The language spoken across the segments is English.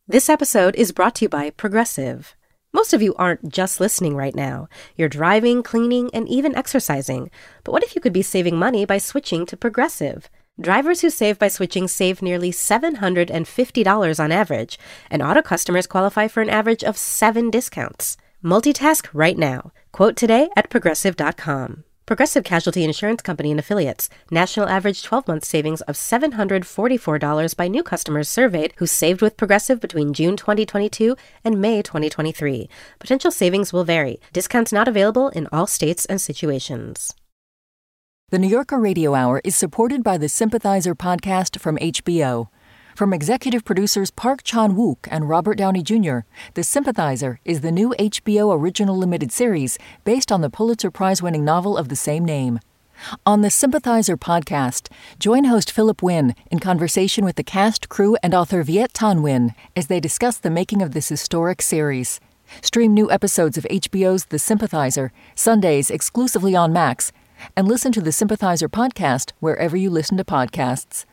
This episode is brought to you by Progressive. Most of you aren't just listening right now. You're driving, cleaning, and even exercising. But what if you could be saving money by switching to Progressive? Drivers who save by switching save nearly $750 on average, and auto customers qualify for an average of 7 discounts. Multitask right now. Quote today at Progressive.com. Progressive Casualty Insurance Company and Affiliates. National average 12-month savings of $744 by new customers surveyed who saved with Progressive between June 2022 and May 2023. Potential savings will vary. Discounts not available in all states and situations. The New Yorker Radio Hour is supported by the Sympathizer podcast from HBO. From executive producers Park Chan-wook and Robert Downey Jr., The Sympathizer is the new HBO original limited series based on the Pulitzer Prize-winning novel of the same name. On the Sympathizer podcast, join host Philip Wynn in conversation with the cast, crew, and author Viet Thanh Nguyen as they discuss the making of this historic series. Stream new episodes of HBO's The Sympathizer, Sundays exclusively on Max, and listen to the Sympathizer podcast wherever you listen to podcasts.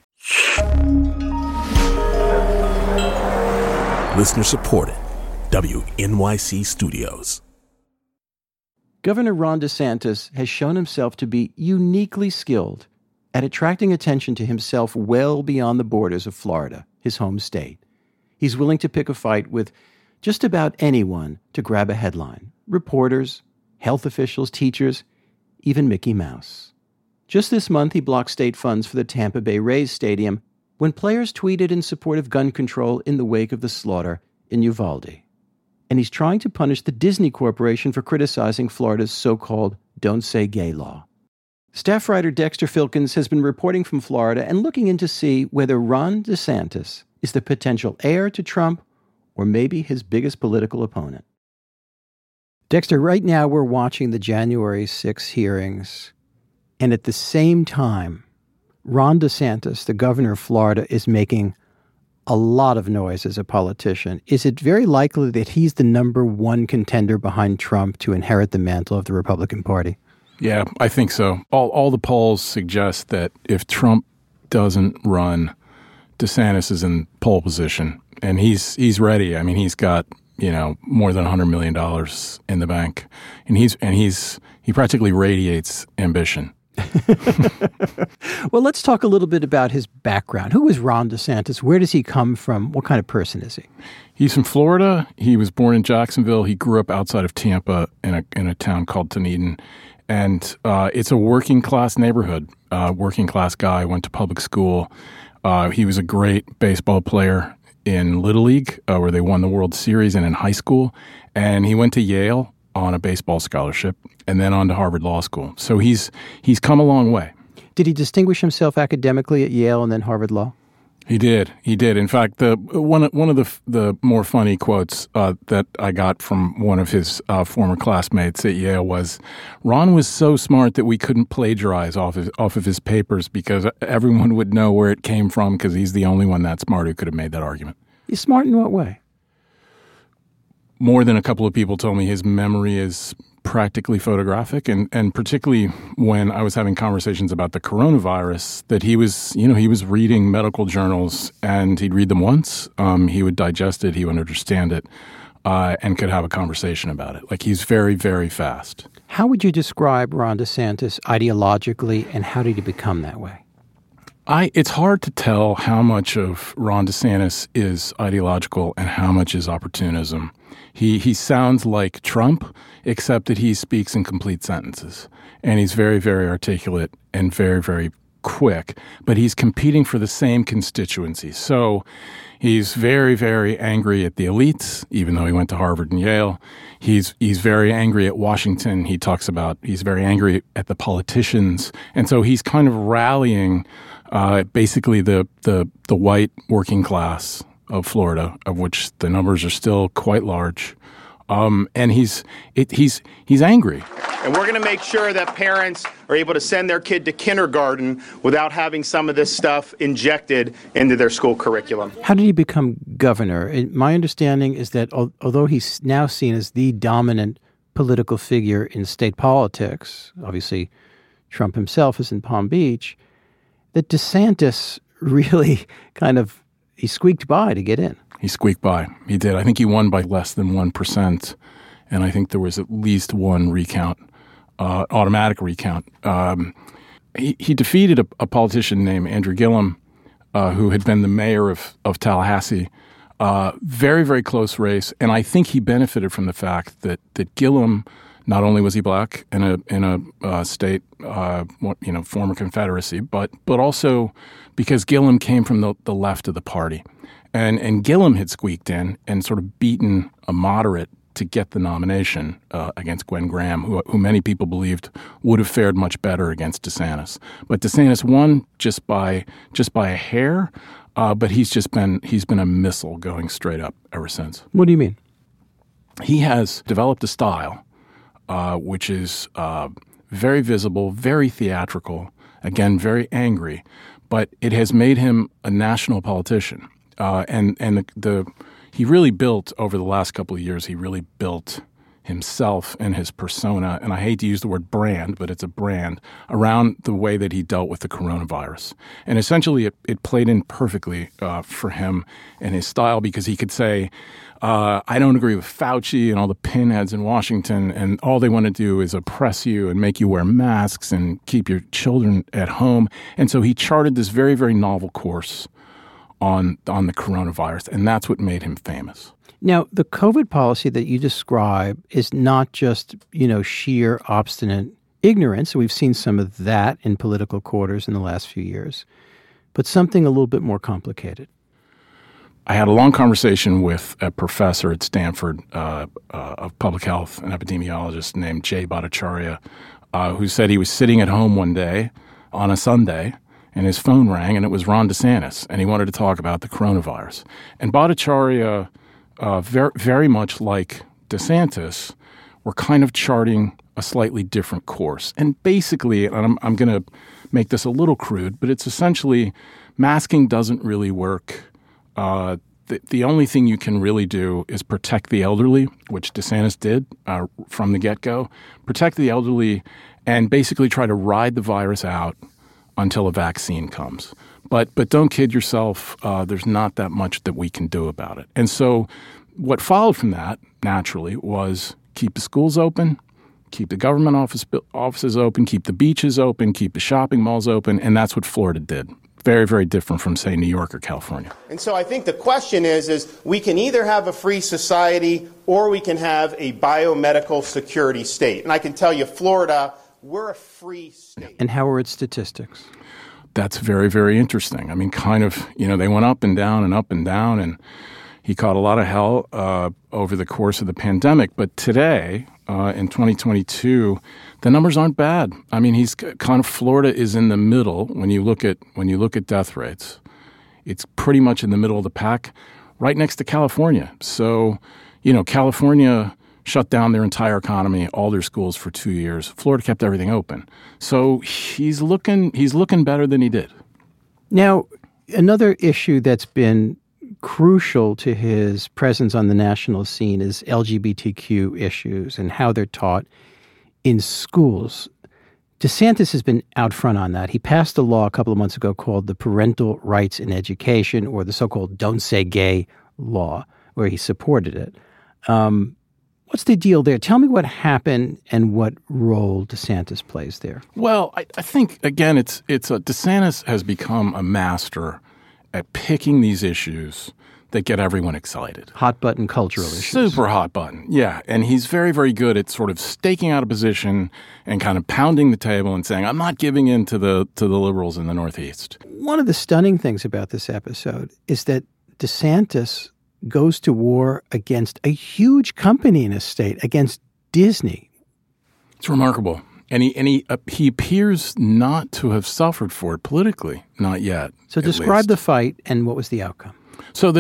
Listener supported. WNYC Studios. Governor Ron DeSantis has shown himself to be uniquely skilled at attracting attention to himself well beyond the borders of Florida, his home state. He's willing to pick a fight with just about anyone to grab a headline. Reporters, health officials, teachers, even Mickey Mouse. Just this month, he blocked state funds for the Tampa Bay Rays Stadium when players tweeted in support of gun control in the wake of the slaughter in Uvalde. And he's trying to punish the Disney Corporation for criticizing Florida's so-called Don't Say Gay law. Staff writer Dexter Filkins has been reporting from Florida and looking in to see whether Ron DeSantis is the potential heir to Trump or maybe his biggest political opponent. Dexter, right now we're watching the January 6 hearings, and at the same time, Ron DeSantis, the governor of Florida, is making a lot of noise as a politician. Is it very likely that he's the number one contender behind Trump to inherit the mantle of the Republican Party? Yeah, I think so. All the polls suggest that if Trump doesn't run, DeSantis is in pole position, and he's ready. I mean, he's got more than $100 million in the bank, and he practically radiates ambition. Well, let's talk a little bit about his background. Who is Ron DeSantis? Where does he come from? What kind of person is he? He's from Florida. He was born in Jacksonville. He grew up outside of Tampa in a town called Dunedin. And it's a working class neighborhood. Working class guy, went to public school. He was a great baseball player in Little League, where they won the World Series, and in high school. And he went to Yale on a baseball scholarship, and then on to Harvard Law School. So he's come a long way. Did he distinguish himself academically at Yale and then Harvard Law? He did. In fact, one of the more funny quotes that I got from one of his former classmates at Yale was, "Ron was so smart that we couldn't plagiarize off of his papers because everyone would know where it came from because he's the only one that smart who could have made that argument." He's smart in what way? More than a couple of people told me his memory is practically photographic, and particularly when I was having conversations about the coronavirus, that he was reading medical journals, and he'd read them once, he would digest it, he would understand it, and could have a conversation about it. Like, he's very, very fast. How would you describe Ron DeSantis ideologically, and how did he become that way? It's hard to tell how much of Ron DeSantis is ideological and how much is opportunism. He sounds like Trump, except that he speaks in complete sentences. And he's very, very articulate and very, very quick. But he's competing for the same constituency. So he's very, very angry at the elites, even though he went to Harvard and Yale. He's very angry at Washington. He talks about he's very angry at the politicians. And so he's kind of rallying basically the white working class of Florida, of which the numbers are still quite large. And he's angry. And we're going to make sure that parents are able to send their kid to kindergarten without having some of this stuff injected into their school curriculum. How did he become governor? My understanding is that although he's now seen as the dominant political figure in state politics, obviously Trump himself is in Palm Beach, that DeSantis really he squeaked by to get in. He squeaked by. He did. I think he won by less than 1%, and I think there was at least one recount, automatic recount. He defeated a politician named Andrew Gillum, who had been the mayor of Tallahassee. Very, very close race, and I think he benefited from the fact that Gillum, not only was he black in a state, former Confederacy, but also because Gillum came from the left of the party, and Gillum had squeaked in and sort of beaten a moderate to get the nomination against Gwen Graham, who many people believed would have fared much better against DeSantis. But DeSantis won just by a hair. But he's been a missile going straight up ever since. What do you mean? He has developed a style which is very visible, very theatrical, again, very angry, but it has made him a national politician. He really built, over the last couple of years, he really built himself and his persona, and I hate to use the word brand, but it's a brand, around the way that he dealt with the coronavirus. And essentially it played in perfectly for him and his style, because he could say, I don't agree with Fauci and all the pinheads in Washington, and all they want to do is oppress you and make you wear masks and keep your children at home. And so he charted this very, very novel course on the coronavirus, and that's what made him famous. Now, the COVID policy that you describe is not just, sheer obstinate ignorance. We've seen some of that in political quarters in the last few years, but something a little bit more complicated. I had a long conversation with a professor at Stanford of public health, an epidemiologist named Jay Bhattacharya, who said he was sitting at home one day on a Sunday, and his phone rang, and it was Ron DeSantis, and he wanted to talk about the coronavirus. And Bhattacharya, very, very much like DeSantis, were kind of charting a slightly different course. And basically, and I'm going to make this a little crude, but it's essentially masking doesn't really work. The only thing you can really do is protect the elderly, which DeSantis did from the get-go. Protect the elderly and basically try to ride the virus out until a vaccine comes. But don't kid yourself. There's not that much that we can do about it. And so what followed from that, naturally, was keep the schools open, keep the government offices open, keep the beaches open, keep the shopping malls open, and that's what Florida did. Very, very different from, say, New York or California. And so I think the question is we can either have a free society or we can have a biomedical security state. And I can tell you, Florida, we're a free state. And how are its statistics? That's very, very interesting. I mean, kind of, they went up and down, and he caught a lot of hell over the course of the pandemic. But today, in 2022, the numbers aren't bad. I mean, Florida is in the middle when you look at death rates. It's pretty much in the middle of the pack, right next to California. So, California shut down their entire economy, all their schools for 2 years. Florida kept everything open. So he's looking better than he did. Now, another issue that's been crucial to his presence on the national scene is LGBTQ issues and how they're taught in schools. DeSantis has been out front on that. He passed a law a couple of months ago called the Parental Rights in Education, or the so-called Don't Say Gay law, where he supported it. What's the deal there? Tell me what happened and what role DeSantis plays there. Well, I think, again, DeSantis has become a master at picking these issues that get everyone excited. Hot button cultural issues. Super hot button, yeah. And he's very, very good at sort of staking out a position and kind of pounding the table and saying, I'm not giving in to the liberals in the Northeast. One of the stunning things about this episode is that DeSantis goes to war against a huge company in his state, against Disney. It's remarkable. And he appears not to have suffered for it politically, not yet. So describe the fight and what was the outcome. So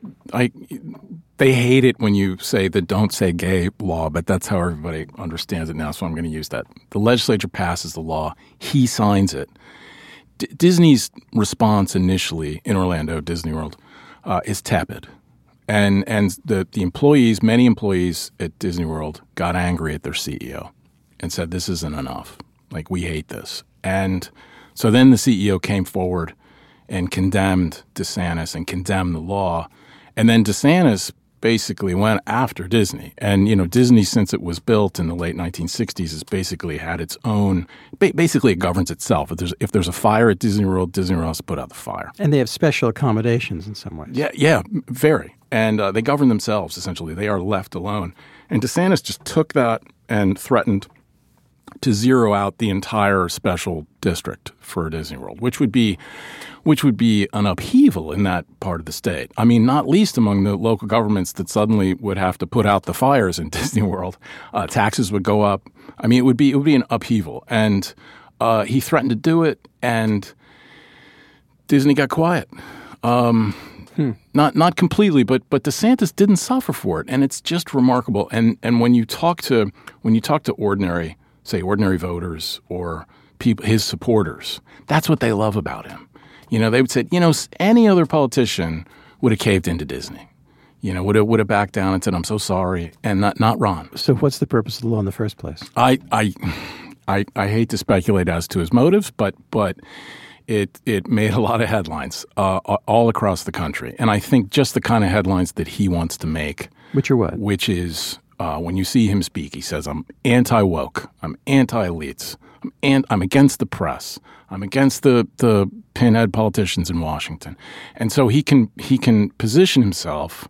they hate it when you say the Don't Say Gay law, but that's how everybody understands it now, so I'm going to use that. The legislature passes the law. He signs it. Disney's response initially in Orlando, Disney World, is tepid. And the employees, many employees at Disney World got angry at their CEO and said, this isn't enough. Like, we hate this. And so then the CEO came forward and condemned DeSantis and condemned the law. And then DeSantis basically went after Disney. And, Disney, since it was built in the late 1960s, has basically had its own – basically it governs itself. If there's a fire at Disney World has to put out the fire. And they have special accommodations in some ways. Yeah, very. And they govern themselves, essentially. They are left alone. And DeSantis just took that and threatened to zero out the entire special district for Disney World, which would be an upheaval in that part of the state. I mean, not least among the local governments that suddenly would have to put out the fires in Disney World. Taxes would go up. I mean, it would be an upheaval. And he threatened to do it, and Disney got quiet. Not completely, but DeSantis didn't suffer for it, and it's just remarkable. And when you talk to ordinary voters or people, his supporters, that's what they love about him. They would say, any other politician would have caved into Disney. Would have backed down and said, "I'm so sorry," and not Ron. So, what's the purpose of the law in the first place? I hate to speculate as to his motives, but it made a lot of headlines all across the country, and I think just the kind of headlines that he wants to make. Which are what? Which is when you see him speak, he says, "I'm anti-woke. I'm anti-elites. I'm against the press. I'm against the pinhead politicians in Washington," and so he can position himself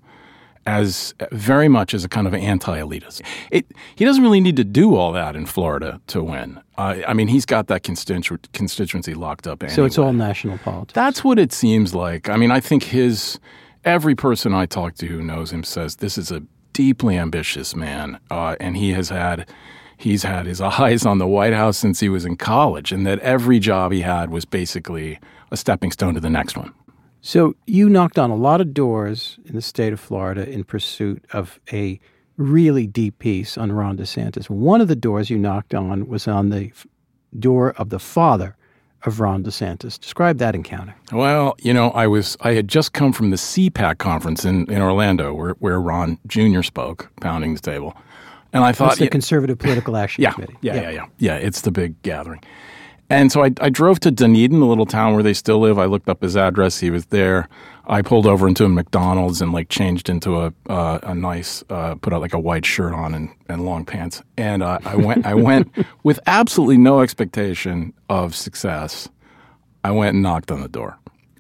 as very much as a kind of anti-elitist. He doesn't really need to do all that in Florida to win. I mean, he's got that constituency locked up anyway. So it's all national politics. That's what it seems like. I mean, I think every person I talk to who knows him says this is a deeply ambitious man, and he's had his eyes on the White House since he was in college, and that every job he had was basically a stepping stone to the next one. So you knocked on a lot of doors in the state of Florida in pursuit of a really deep piece on Ron DeSantis. One of the doors you knocked on was on the door of the father of Ron DeSantis. Describe that encounter. Well, I had just come from the CPAC conference in Orlando where Ron Jr. spoke, pounding the table. And I thought... That's the Conservative Political Action Committee. Yeah, it's the big gathering. And so I drove to Dunedin, the little town where they still live. I looked up his address. He was there. I pulled over into a McDonald's and changed into a nice, put out a white shirt on and long pants. And I went with absolutely no expectation of success. I went and knocked on the door.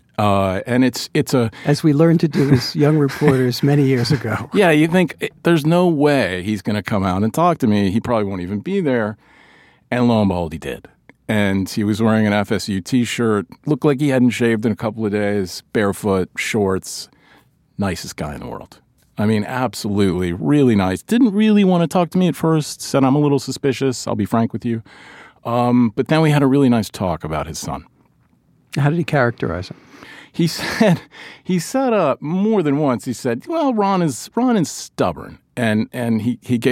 And it's a... As we learned to do as young reporters many years ago. Yeah, you think there's no way he's going to come out and talk to me. He probably won't even be there. And lo and behold, he did. And he was wearing an FSU T-shirt, looked like he hadn't shaved in a couple of days, barefoot, shorts, nicest guy in the world. I mean, absolutely, really nice. Didn't really want to talk to me at first, said I'm a little suspicious, I'll be frank with you. But then we had a really nice talk about his son. How did he characterize him? He said more than once, he said, well, Ron is stubborn. And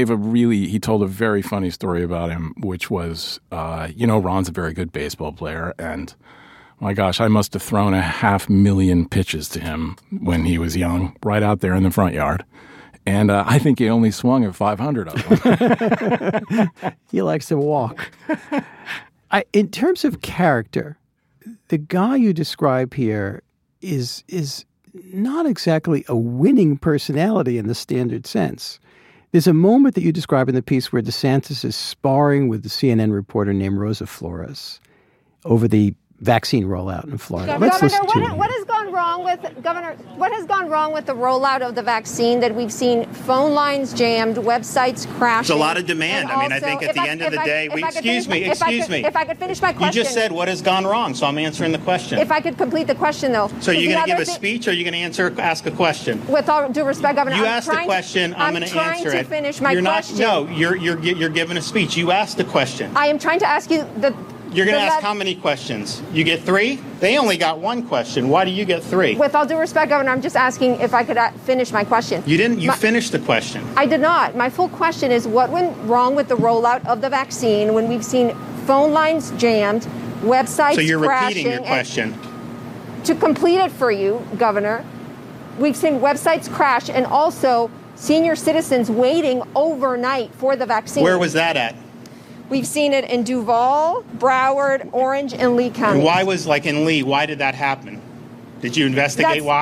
he told a very funny story about him, which was, Ron's a very good baseball player. And my gosh, I must have thrown 500,000 pitches to him when he was young, right out there in the front yard. And I think he only swung at 500 of them. He likes to walk. In terms of character, the guy you describe here is not exactly a winning personality in the standard sense. There's a moment that you describe in the piece where DeSantis is sparring with the CNN reporter named Rosa Flores over the vaccine rollout in Florida. Governor, what has gone wrong with the rollout of the vaccine that we've seen phone lines jammed, websites crashing? There's a lot of demand. I mean, I think at the end of the day, excuse me. If I could finish my question. You just said what has gone wrong, so I'm answering the question. If I could complete the question, though. So you're going to give a speech or are you going to ask a question? With all due respect, Governor, you asked the question, I'm going to answer it. I'm trying to finish my question. You're giving a speech. You asked the question. I am trying to ask you You're going to ask how many questions? You get 3? They only got 1 question. Why do you get 3? With all due respect, Governor, I'm just asking if I could finish my question. You didn't. You finished the question. I did not. My full question is what went wrong with the rollout of the vaccine when we've seen phone lines jammed, websites crashing? So you're repeating your question. To complete it for you, Governor, we've seen websites crash and also senior citizens waiting overnight for the vaccine. Where was that at? We've seen it in Duval, Broward, Orange, and Lee County. And why was in Lee? Why did that happen? Did you investigate why?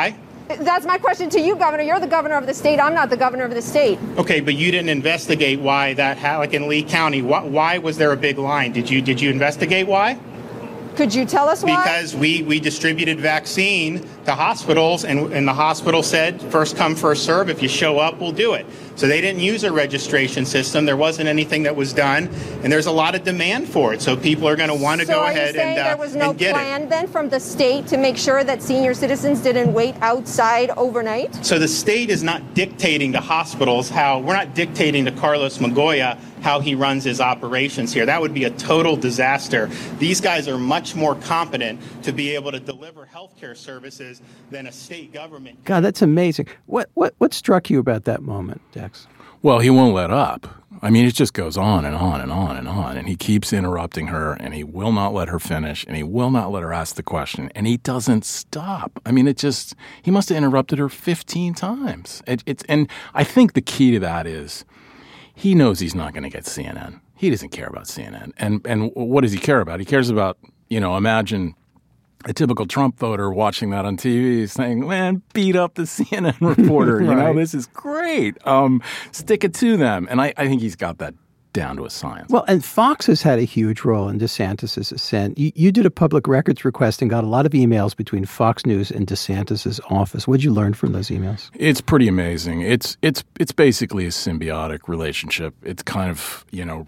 That's my question to you, Governor. You're the governor of the state. I'm not the governor of the state. Okay, but you didn't investigate why that, like in Lee County, why was there a big line? Did you investigate why? Could you tell us why? Because we distributed vaccine to hospitals, and the hospital said, first come, first serve. If you show up, we'll do it. So they didn't use a registration system. There wasn't anything that was done, and there's a lot of demand for it. So people are going to want to go ahead and get it. So are you saying there was no plan then from the state to make sure that senior citizens didn't wait outside overnight? So the state is not dictating to hospitals we're not dictating to Carlos Magoya how he runs his operations here. That would be a total disaster. These guys are much more competent to be able to deliver healthcare services than a state government. God, that's amazing. What struck you about that moment, Dex? Well, he won't let up. I mean, it just goes on and on and on and on. And he keeps interrupting her, and he will not let her finish, and he will not let her ask the question. And he doesn't stop. I mean, he must have interrupted her 15 times. And I think the key to that is he knows he's not going to get CNN. He doesn't care about CNN. And what does he care about? He cares about, imagine a typical Trump voter watching that on TV saying, man, beat up the CNN reporter. Right. This is great. Stick it to them. And I think he's got that down to a science. Well, and Fox has had a huge role in DeSantis' ascent. You did a public records request and got a lot of emails between Fox News and DeSantis' office. What did you learn from those emails? It's pretty amazing. It's basically a symbiotic relationship. It's kind of,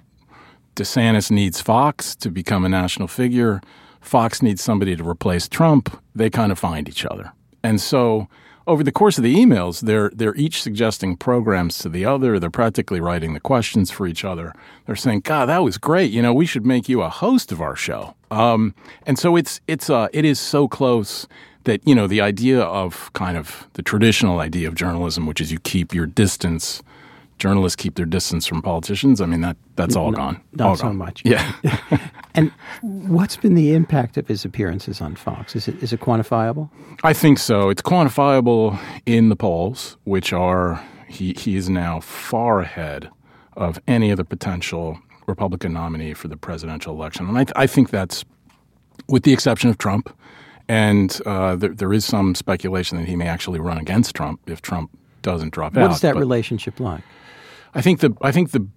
DeSantis needs Fox to become a national figure. Fox needs somebody to replace Trump. They kind of find each other. And so over the course of the emails, they're each suggesting programs to the other. They're practically writing the questions for each other. They're saying, God, that was great. We should make you a host of our show. And so it is so close that, the idea of kind of the traditional idea of journalism, which is you keep your distance. Journalists keep their distance from politicians. I mean, that's all gone. Not so much. Yeah. And what's been the impact of his appearances on Fox? Is it quantifiable? I think so. It's quantifiable in the polls, which are he is now far ahead of any other potential Republican nominee for the presidential election. And I think that's, with the exception of Trump, and there is some speculation that he may actually run against Trump if Trump doesn't drop out. What is that relationship like? I think the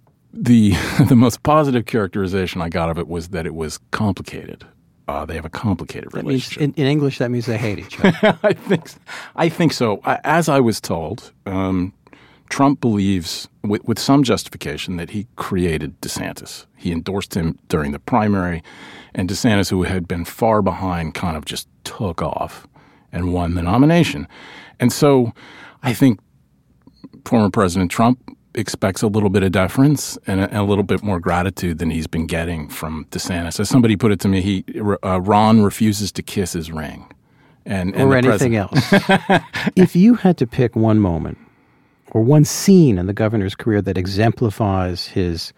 most positive characterization I got of it was that it was complicated. They have a complicated relationship. In English, that means they hate each other. I think so. As I was told, Trump believes, with some justification, that he created DeSantis. He endorsed him during the primary, and DeSantis, who had been far behind, kind of just took off and won the nomination. And so I think former President Trump expects a little bit of deference and a little bit more gratitude than he's been getting from DeSantis. As somebody put it to me, Ron refuses to kiss his ring. Or anything else. If you had to pick one moment or one scene in the governor's career that exemplifies his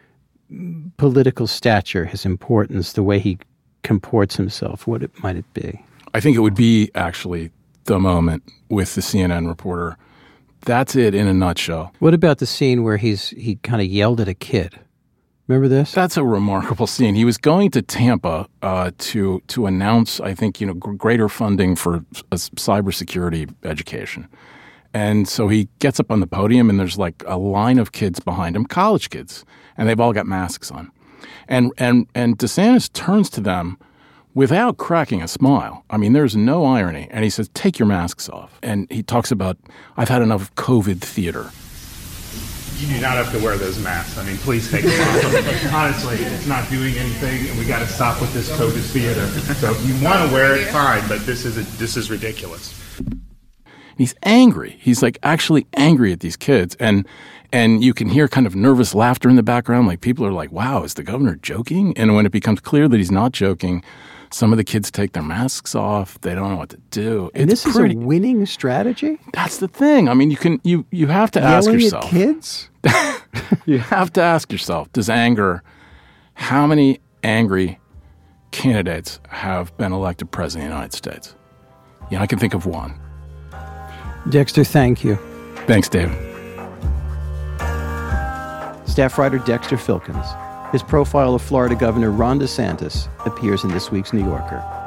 political stature, his importance, the way he comports himself, what might it be? I think it would be actually the moment with the CNN reporter. That's it in a nutshell. What about the scene where he kind of yelled at a kid? Remember this? That's a remarkable scene. He was going to Tampa to announce, I think, greater funding for cybersecurity education. And so he gets up on the podium, and there's like a line of kids behind him, college kids, and they've all got masks on. And DeSantis turns to them without cracking a smile. I mean, there's no irony. And he says, take your masks off. And he talks about, I've had enough COVID theater. You do not have to wear those masks. I mean, please take them off. Honestly, it's not doing anything, and we got to stop with this COVID theater. So if you want to wear it, fine, but this is ridiculous. He's angry. He's like actually angry at these kids. And you can hear kind of nervous laughter in the background. Like people are like, wow, is the governor joking? And when it becomes clear that he's not joking, some of the kids take their masks off. They don't know what to do. And this is a winning strategy? That's the thing. I mean, you have to ask yourself. Yelling at kids? You have to ask yourself, how many angry candidates have been elected president of the United States? I can think of one. Dexter, thank you. Thanks, David. Staff writer Dexter Filkins. His profile of Florida Governor Ron DeSantis appears in this week's New Yorker.